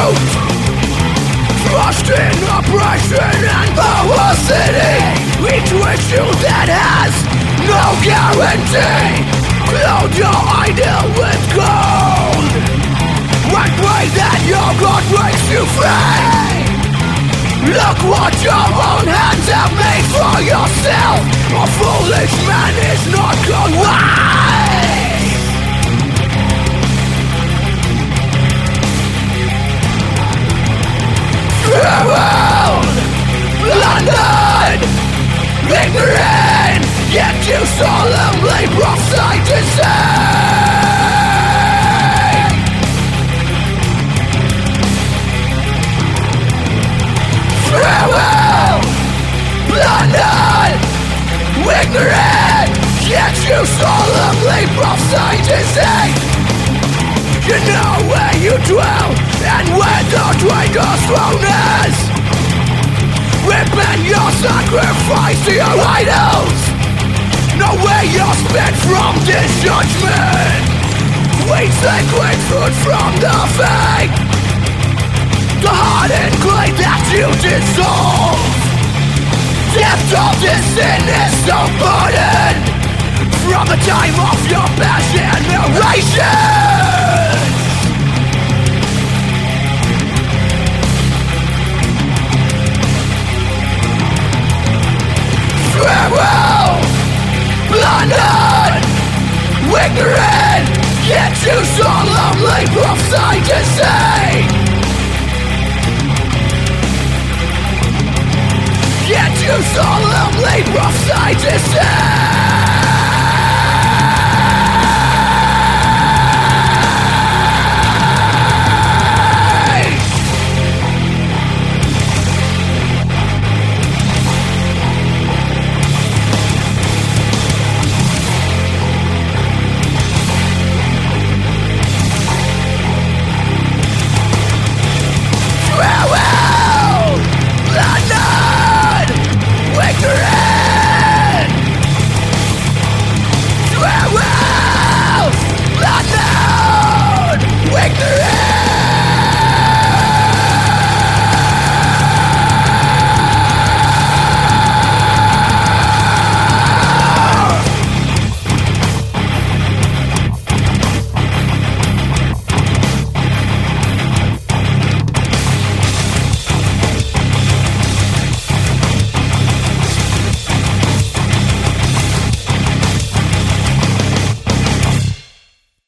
Trust in oppression and publicity, each ritual that has no guarantee. Clothe your idol with gold and pray that your God breaks you free. Look what your own hands have made for yourself. A foolish man is not gone wise. Traveled, blundered, ignorant, yet you solemnly prophesy to say. Traveled, blundered, ignorant, yet you solemnly prophesy to say. You know where you dwell and where the traitor's throne is. Repent your sacrifice to your idols. Know where you're spent from this judgment. Eat sacred food from the fake. The hardened clay that you dissolve. Depth of this sin is so burden. From the time of your past generation. Farewell, blundered, ignorant, yet you solemnly prophesy to say. Yet you solemnly prophesy to say.